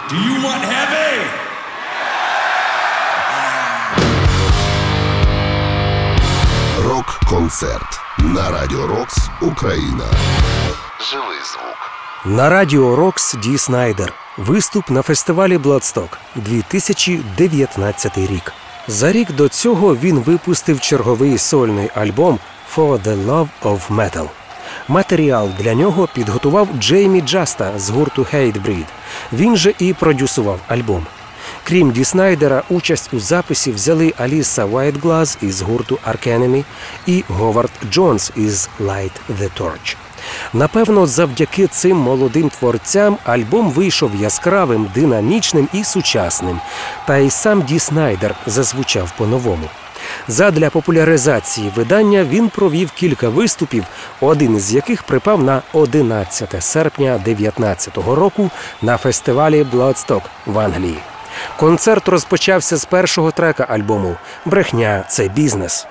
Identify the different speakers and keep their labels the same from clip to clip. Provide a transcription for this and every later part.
Speaker 1: Do you want heavy?
Speaker 2: Рок-концерт на Радіо Рокс Україна. Живий звук.
Speaker 3: На Радіо Рокс Ді Снайдер. Виступ на фестивалі Bloodstock 2019 рік. За рік до цього він випустив черговий сольний альбом «For the Love of Metal». Матеріал для нього підготував Джеймі Джаста з гурту Hatebreed. Він же і продюсував альбом. Крім Ді Снайдера, участь у записі взяли Аліса Вайтглаз із гурту Arch Enemy і Говард Джонс із Light the Torch. Напевно, завдяки цим молодим творцям альбом вийшов яскравим, динамічним і сучасним. Та й сам Ді Снайдер зазвучав по-новому. Задля популяризації видання він провів кілька виступів, один із яких припав на 11 серпня 2019 року на фестивалі Bloodstock в Англії. Концерт розпочався з першого трека альбому «Брехня – це бізнес».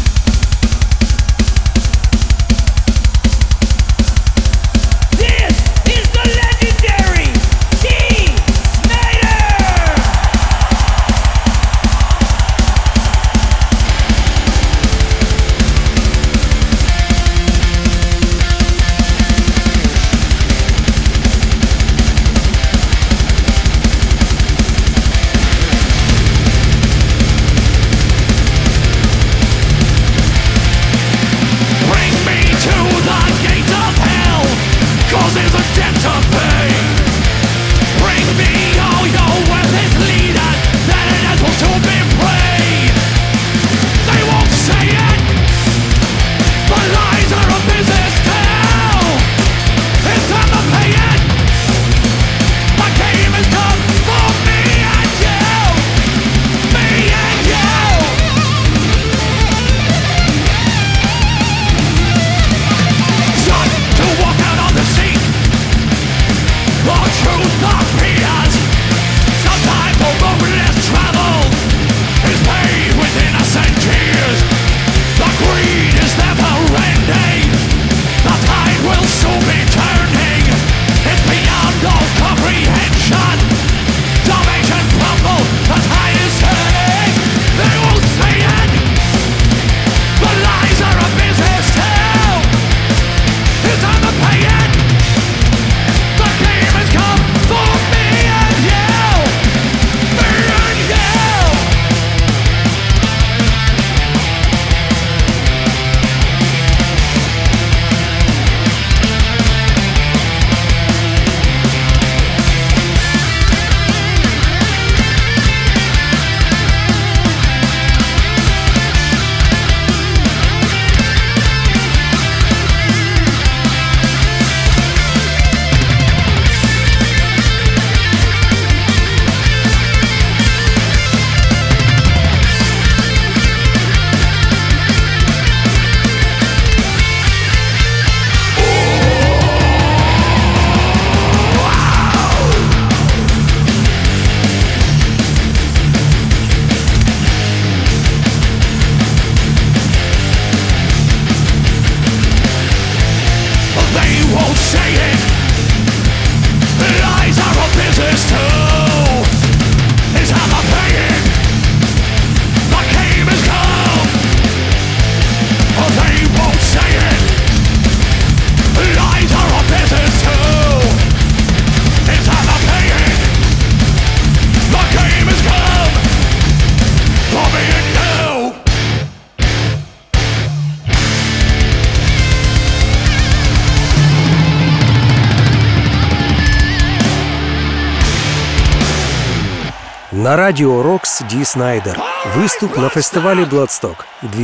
Speaker 3: На Радіо Рокс Ді Снайдер. Виступ на фестивалі Bloodstock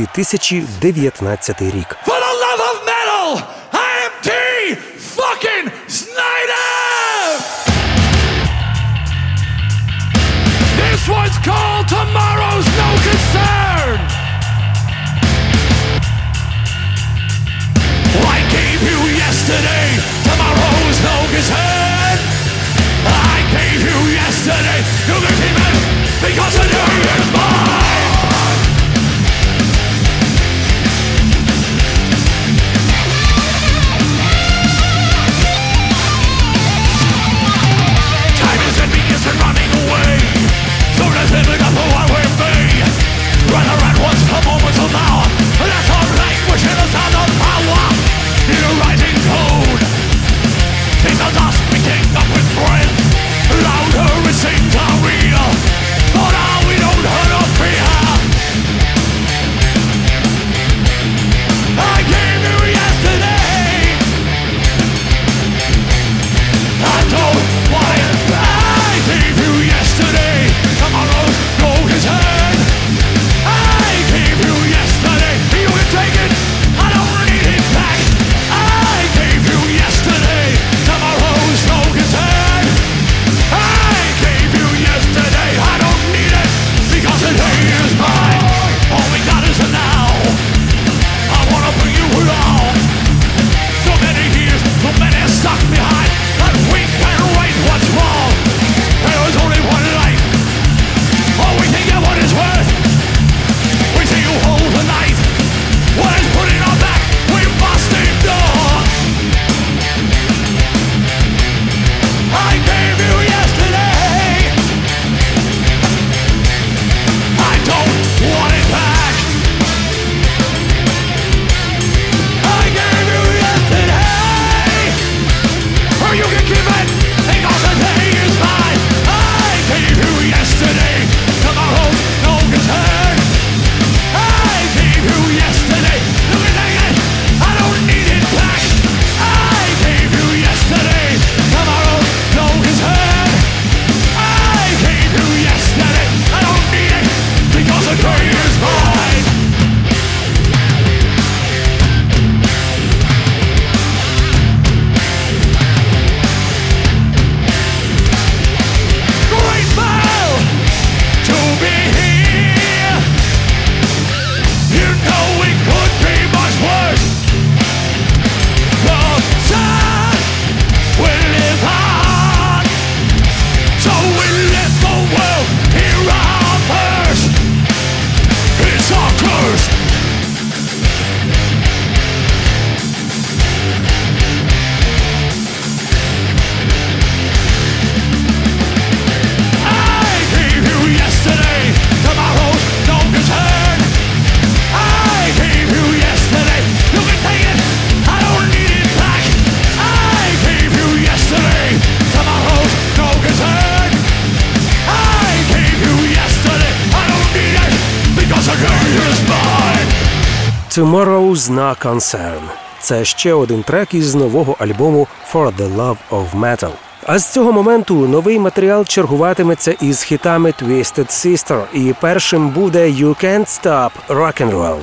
Speaker 3: 2019 рік.
Speaker 1: For the love of metal, I am D fucking Snyder! This one's called Tomorrow's No Concern! I gave you yesterday, tomorrow's no concern! I gave you yesterday, you can keep it, because today is mine!
Speaker 3: Tomorrow's No Concern. Це ще один трек із нового альбому For the Love of Metal. А з цього моменту новий матеріал чергуватиметься із хітами Twisted Sister, і першим буде You Can't Stop Rock'n'Roll.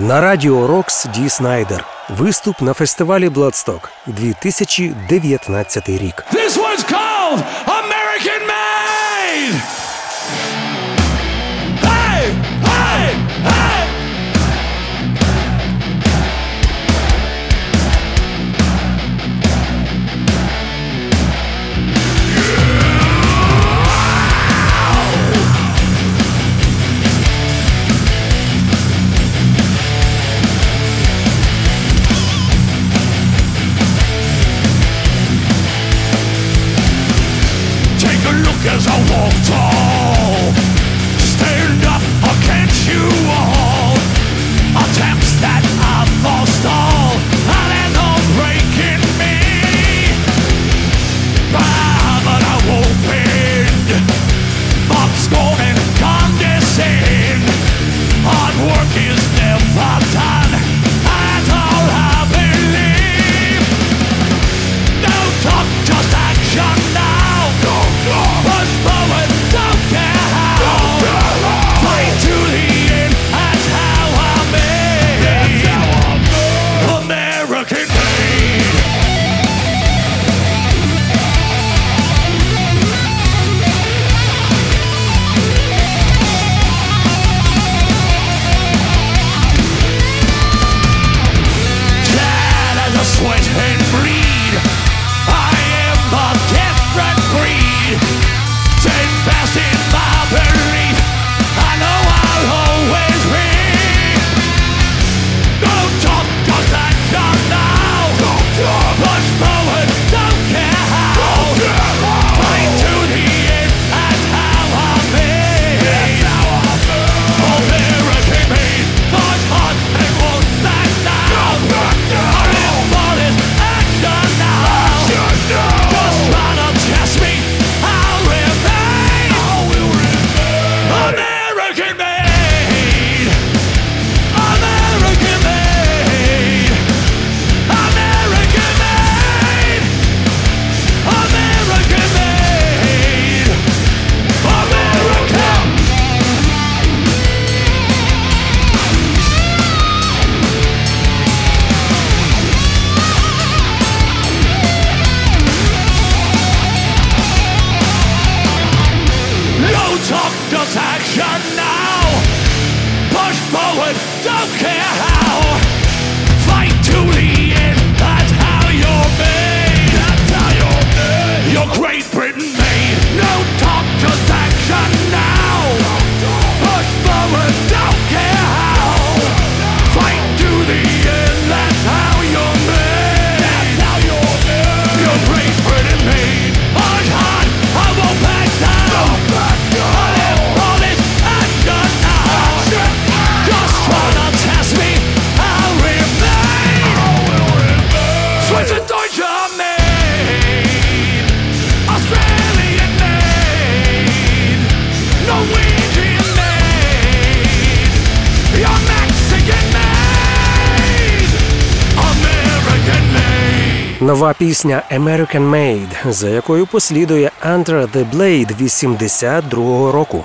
Speaker 3: На радіо Рокс Ді Снайдер. Виступ на фестивалі Bloodstock, 2019 рік.
Speaker 1: This one's called American Made! Hey! Hey! Hey! As I walk tall, stand up against you all. Attempts that I've lost all, and there's no breaking me. But I won't bend. Mock scorn and condescend. Hard work is never done. That's all I believe. No talk, just action now. Push forward, don't care how. Fight to the end, that's how I'm made. American made. Sad as a sweat and bleed, I am a different breed. Steadfast in my belief, I know I'll always be. Don't talk, just action now. Push forward, don't care how. Fight to the end, that's how I'm made. American made, thought hard and won't back down. I live for this action now. Just try to test me, I'll remain. American made. American made. American made. American made. American. No talk, just action now. Push forward, don't care how. Fight to the end, that's how you're made. That's how you're made. You're Great Britain made. No talk, just action now. Push forward, don't care how. Fight to the end, that's how you're made. That's how you're made. You're Great Britain made. Push hard, I won't back down. I live for this action now. Just try to test me, I'll remain. Swiss and Deutsche made. Australian made. Norwegian made. You're Mexican made. American made.
Speaker 3: Нова пісня «American Made», за якою послідує «Under the Blade» 82-го року.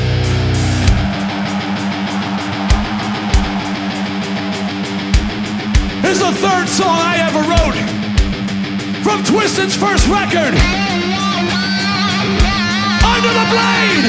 Speaker 1: This is the third song I ever wrote from Twisted's first record, Under the Blade.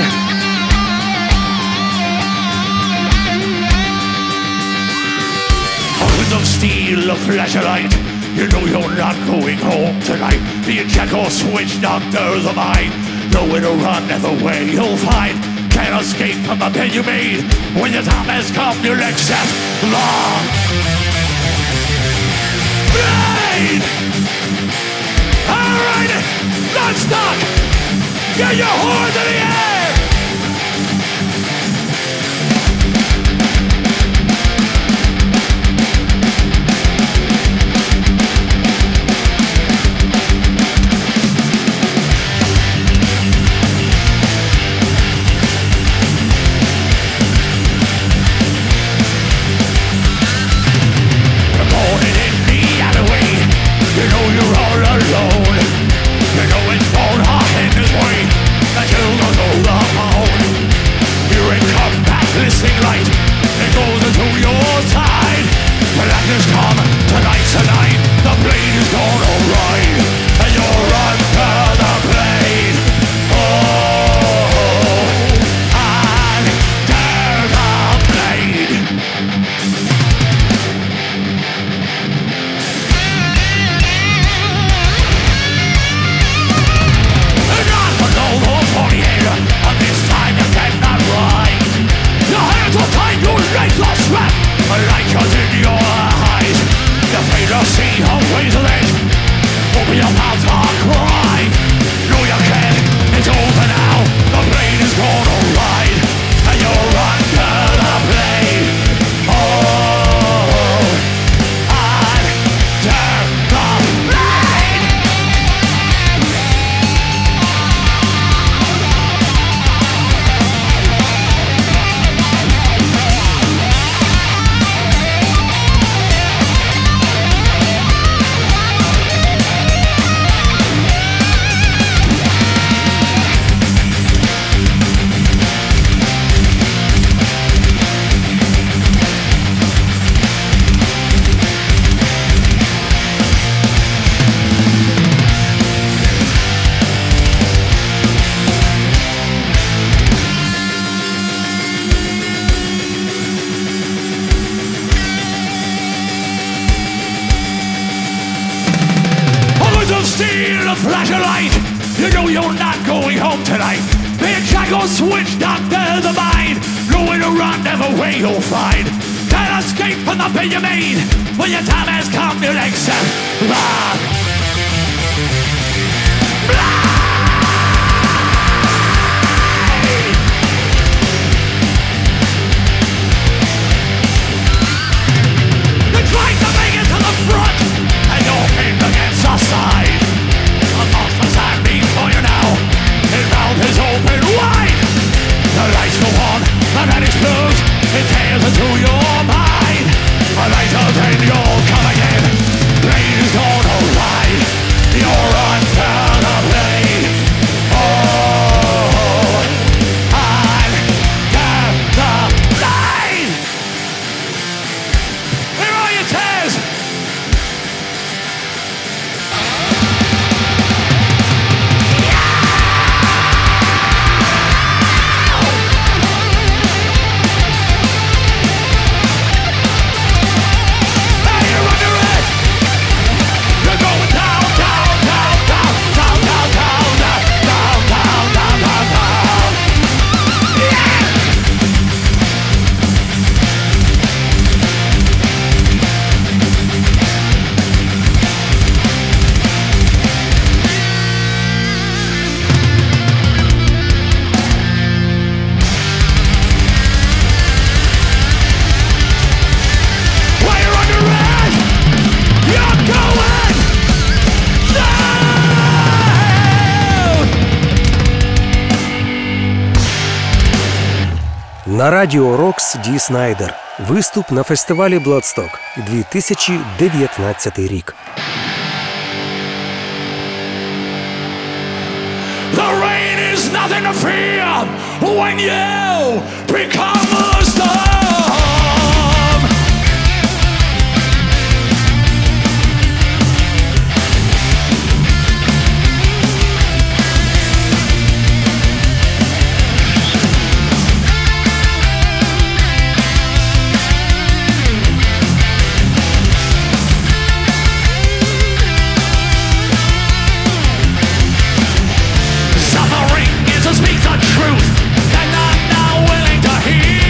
Speaker 1: A wind of steel, a flash of light. You know you're not going home tonight. The Jackal switch doctors of mine. Nowhere to run, the way you'll find. Can't escape from the pen you made. When your time has come, you'll accept long. Blade! Alright, let's talk! Get your horns in the air! Listening light, it goes into your time. Blackness come, tonight, the blade is gonna ride, and you're under the blade. Oh, under the blade. Not for no more 48, and this time you cannot ride. Your hands are tied, your legs are strapped, like yours in your eyes. You're afraid to see her ways of it. Open your mouth and cry. No, you can't, it's over now. The blade is gonna ride, and you're under the blade. Oh, under the blade. Steal a flash of light. You know you're not going home tonight. Being shackled, switched under the mind. Nowhere to run, never way you'll find. Can't escape from the bed you made. When your time has come, you'll accept the You're trying to make it to the front, and you're pinned against the side. The monster stand before you now. His mouth is open wide. The lights go on, the night explodes. It tears into your mind. A later then you'll come again. Blade is gonna ride. You're under the blade. Oh, under the blade. Here are your tears.
Speaker 3: На радіо Рокс Ді Снайдер. Виступ на фестивалі Bloodstock 2019 рік.
Speaker 1: The rain is nothing to fear when you become a storm. Suffering is to speak the truth, and I'm not willing to hear.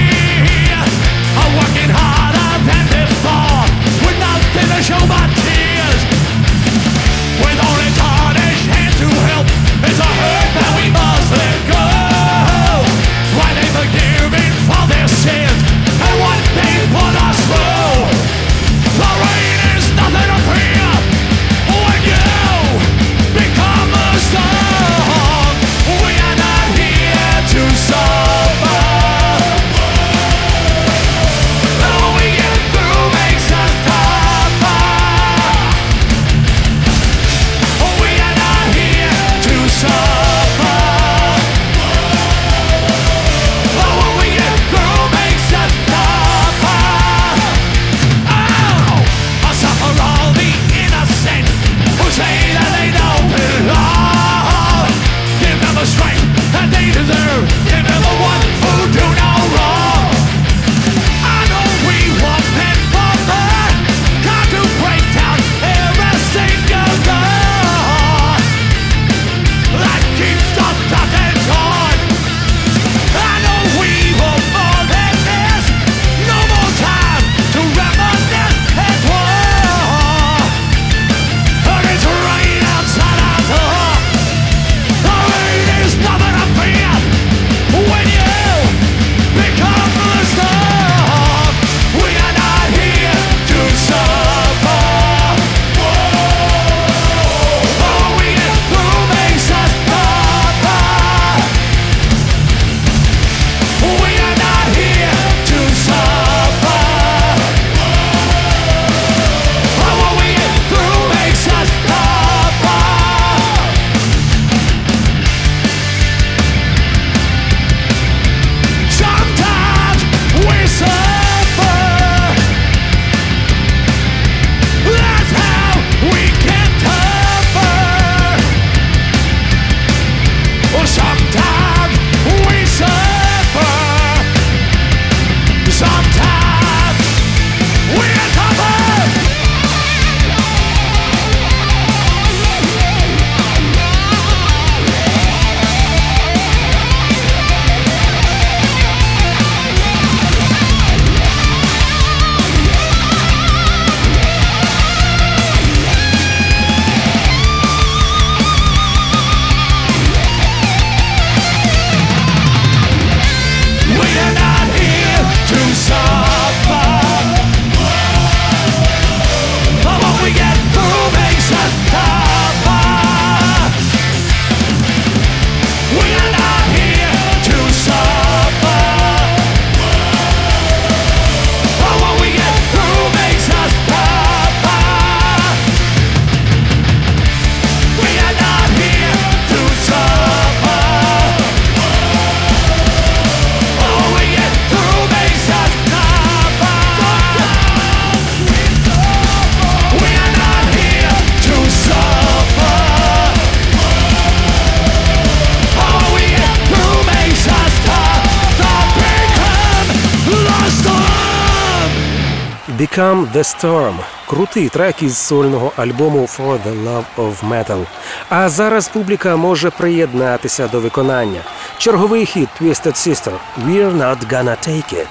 Speaker 3: Become the Storm – крутий трек із сольного альбому For the Love of Metal. А зараз публіка може приєднатися до виконання. Черговий хіт Twisted Sister – We're Not Gonna Take It.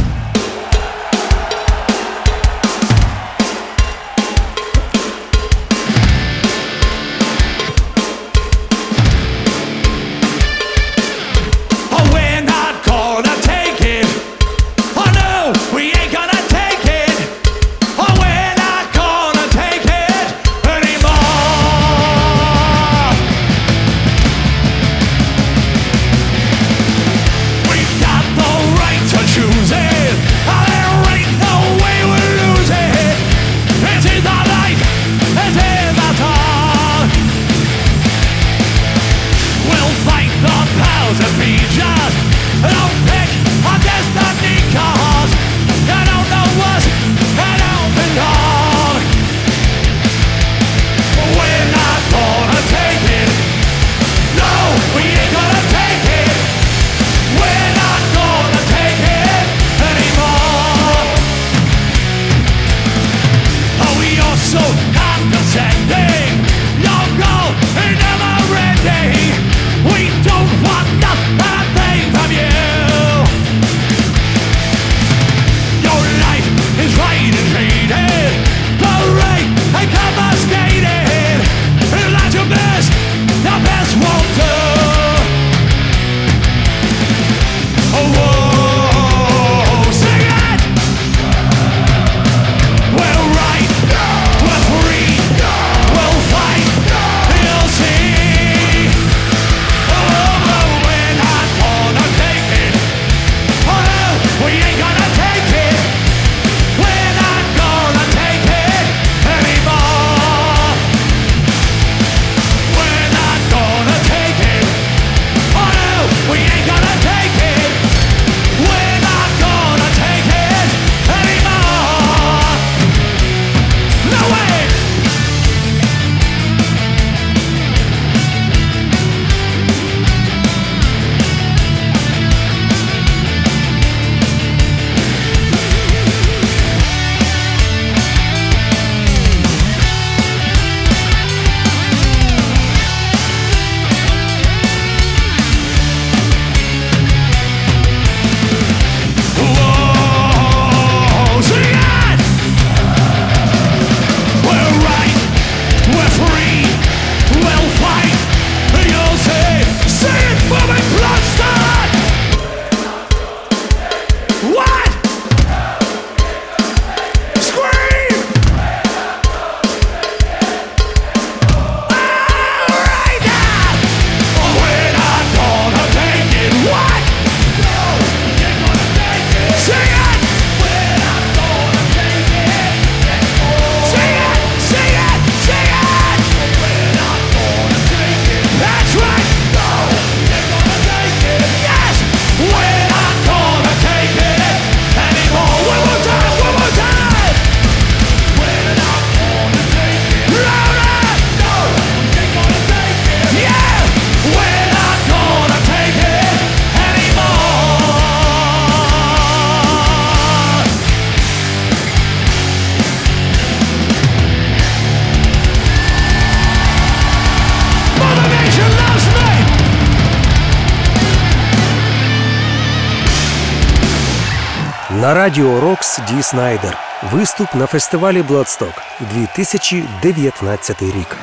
Speaker 3: На радіо Рокс Ді Снайдер. Виступ на фестивалі Bloodstock 2019 рік.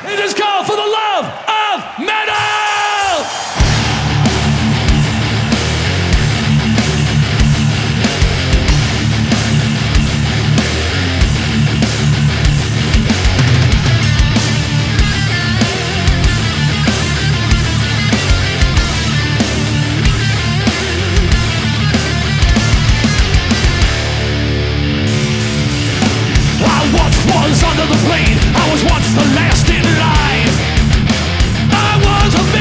Speaker 1: Under the blade, I was once the last in line. I was a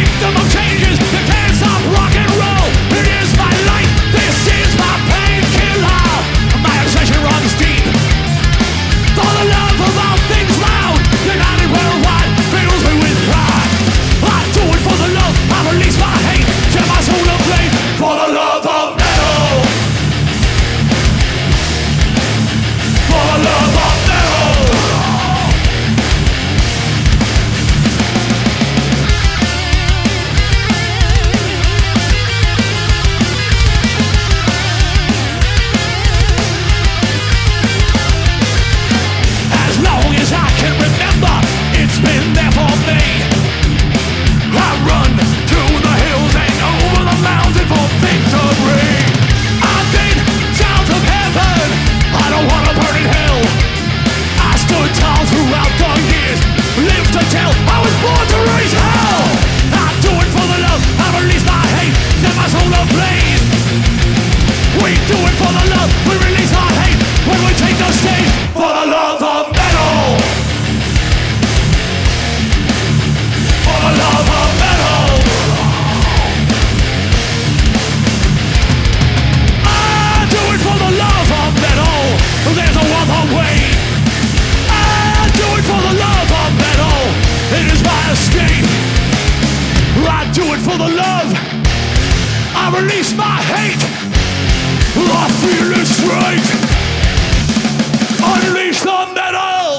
Speaker 1: the tale. I was born to raise hell. I do it for the love. I release my hate. Set my soul ablaze. We do it for the love. We release our hate when we take the stage for the love of metal. For the love of metal. I do it for the love of metal. There's no other way. I do it for the love of metal. It is my escape. I do it for the love. I release my hate. I feel it straight. Unleash the metal.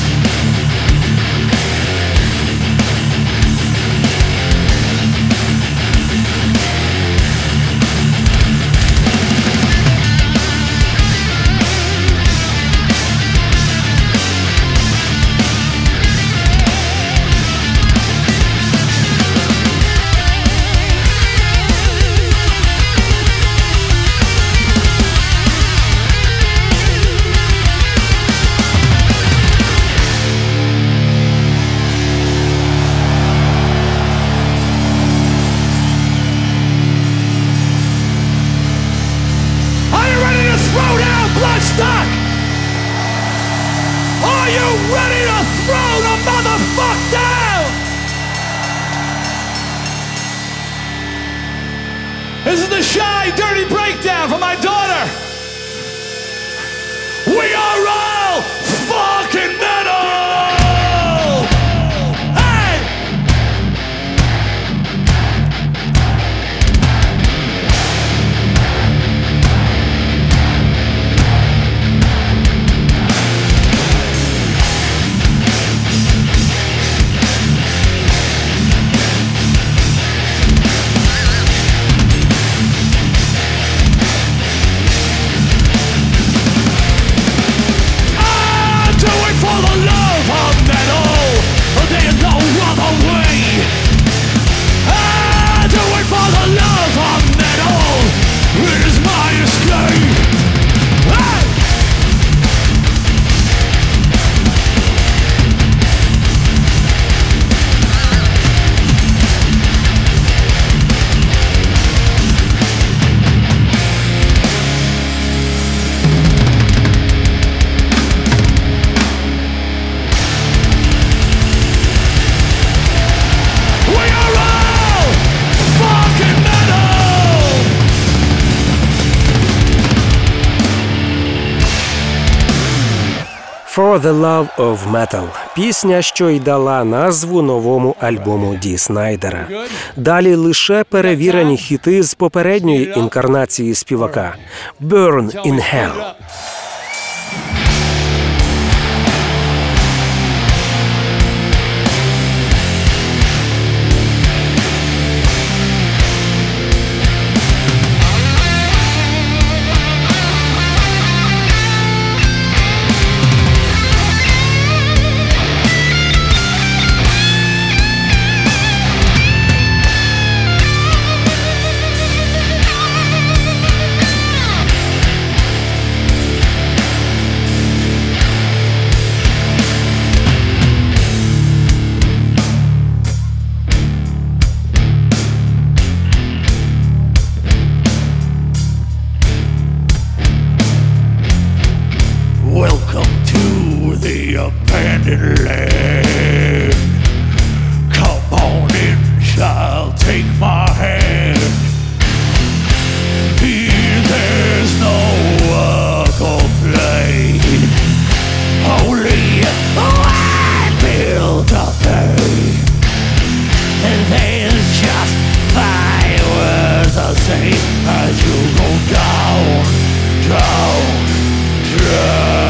Speaker 1: Bloodstock! Are you ready to throw the motherfuck down? This is the shy, dirty breakdown for my daughter. We are all fucking metal! Hey!
Speaker 3: For the Love of Metal – пісня, що й дала назву новому альбому Ді Снайдера. Далі лише перевірені хіти з попередньої інкарнації співака – Burn in Hell.
Speaker 1: abandoned land. Come on in, child, take my hand. Here there's no complaint, only one bill to pay. And there's just 5 words to say as you go down, down, down.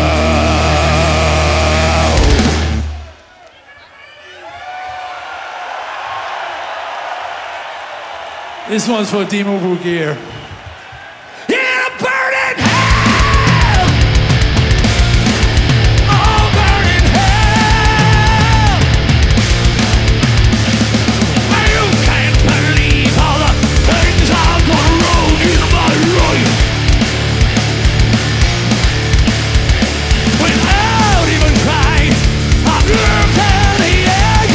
Speaker 1: This one's for Dimo Bugir. In a burning hell! Oh, burning hell! You can't believe all the things I've gone wrong in my life. Without even trying, I've lived till the edge.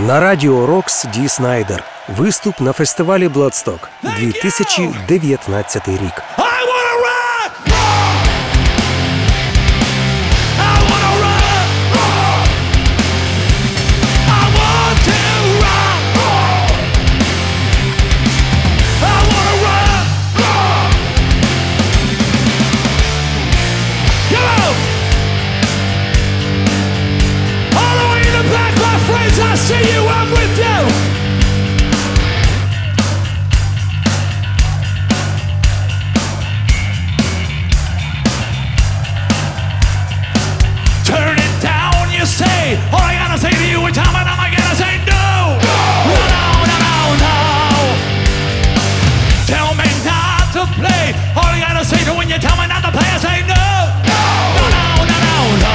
Speaker 3: На радіо Рокс Ді Снайдер. Виступ на фестивалі Bloodstock 2019 рік.
Speaker 1: I see you, I'm with you. Turn it down, you say. All I gotta say to you is how am I gonna say no? No, no, no, no. Tell me not to play. All I gotta say to when you tell me not to play, I say no. No, no, no, no, no.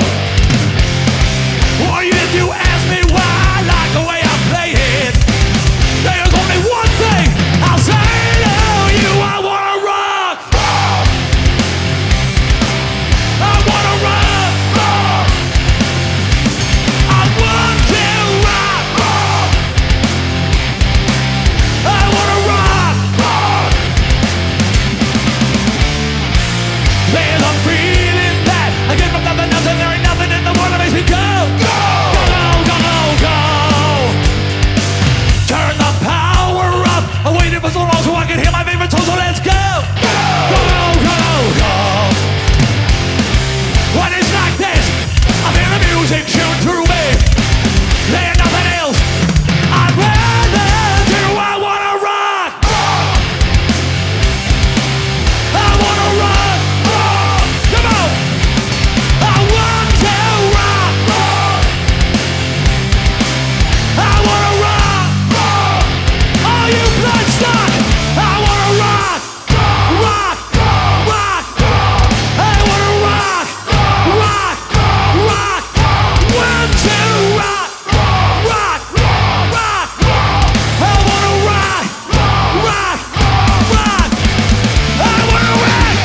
Speaker 1: Or if you ask me why I like the way I play it, there's only one thing I'll say to you. I wanna rock. I wanna rock. I want to rock. I wanna rock. There's a feeling that I give up nothing else and there ain't nothing in the world that makes me go. I waited for so long so I could hear my favorite song, so let's go! Go, go, go! When it's like this, I feel the music shoot through me. There's nothing else I'd rather do. I wanna rock! I wanna rock! Come on! I want to rock! I wanna rock! Are you Bloodstock? I wanna rock, rock, rock. I wanna rock, rock, rock. Want to rock, rock, rock. I wanna rock, rock, rock. I wanna rock.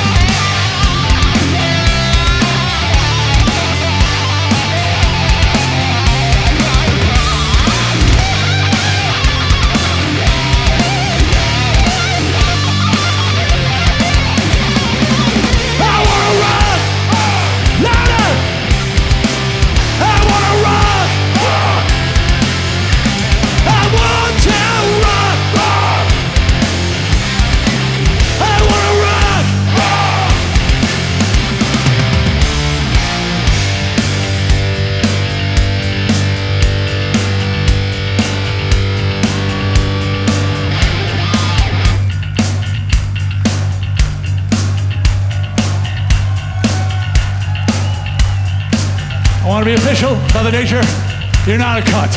Speaker 1: I want to be official, Mother Nature, you're not a cunt.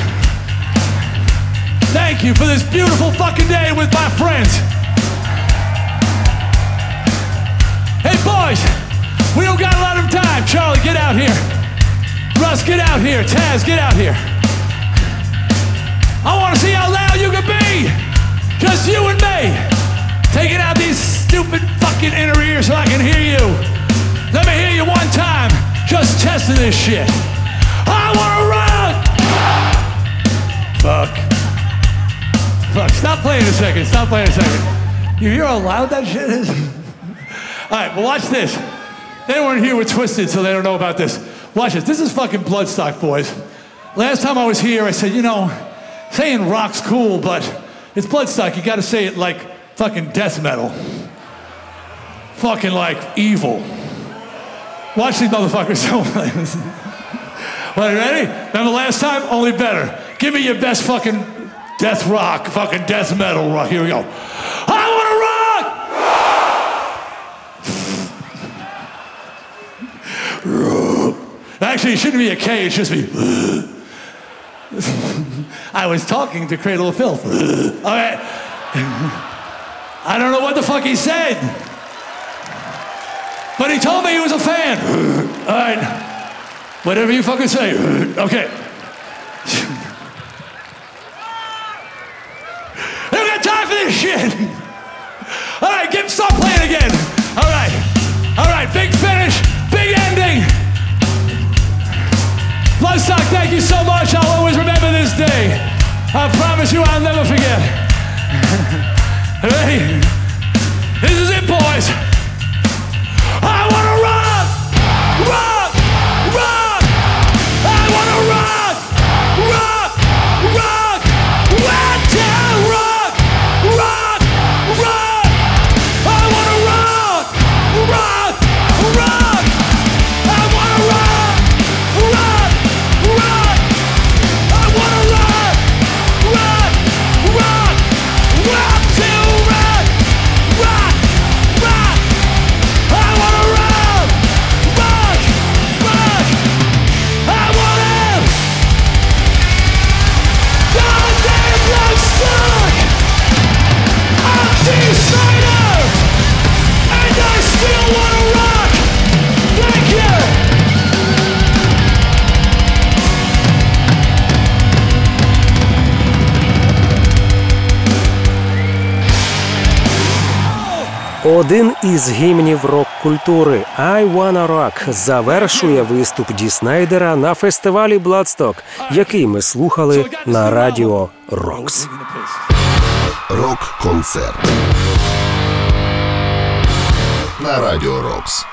Speaker 1: Thank you for this beautiful fucking day with my friends. Hey boys, we don't got a lot of time. Charlie, get out here. Russ, get out here. Taz, get out here. I want to see how loud you can be. Just you and me. Taking out these stupid fucking inner ears so I can hear you. Let me hear you one time. Just testing this shit. I wanna rock! Fuck. Fuck, stop playing a second, stop playing a second. You hear how loud that shit is? Alright, well watch this. They weren't here with Twisted, so they don't know about this. Watch this, this is fucking Bloodstock, boys. Last time I was here, I said, you know, saying rock's cool, but it's Bloodstock, you gotta say it like fucking death metal. Fucking like evil. Watch these motherfuckers. Well, you ready? Remember last time? Only better. Give me your best fucking death rock, fucking death metal rock. Here we go. I wanna rock! Actually, it shouldn't be a K, it should be. I was talking to Cradle of Filth. Okay. I don't know what the fuck he said. But he told me he was a fan. All right. Whatever you fucking say. Okay. I don't got time for this shit. All right, stop playing again. All right, big finish, big ending. Bloodstock, thank you so much. I'll always remember this day. day, I promise you I'll never forget. Ready? This is it, boys. I wanna rock, rock, rock. I wanna rock, rock, rock. Rock, rock, rock, rock. I wanna rock, rock, rock. I wanna rock, rock, rock. I wanna rock, rock, rock. Rock till rock, rock, rock. I wanna rock, rock, rock. I wanna goddamn Bloodstock. I'm Dee Snider, and I still wanna rock. Thank you.
Speaker 3: Один із гімнів рок-культури «I Wanna Rock» завершує виступ Ді Снайдера на фестивалі Bloodstock, який ми слухали на радіо «Рокс».
Speaker 2: Рок-концерт на радіо «Рокс».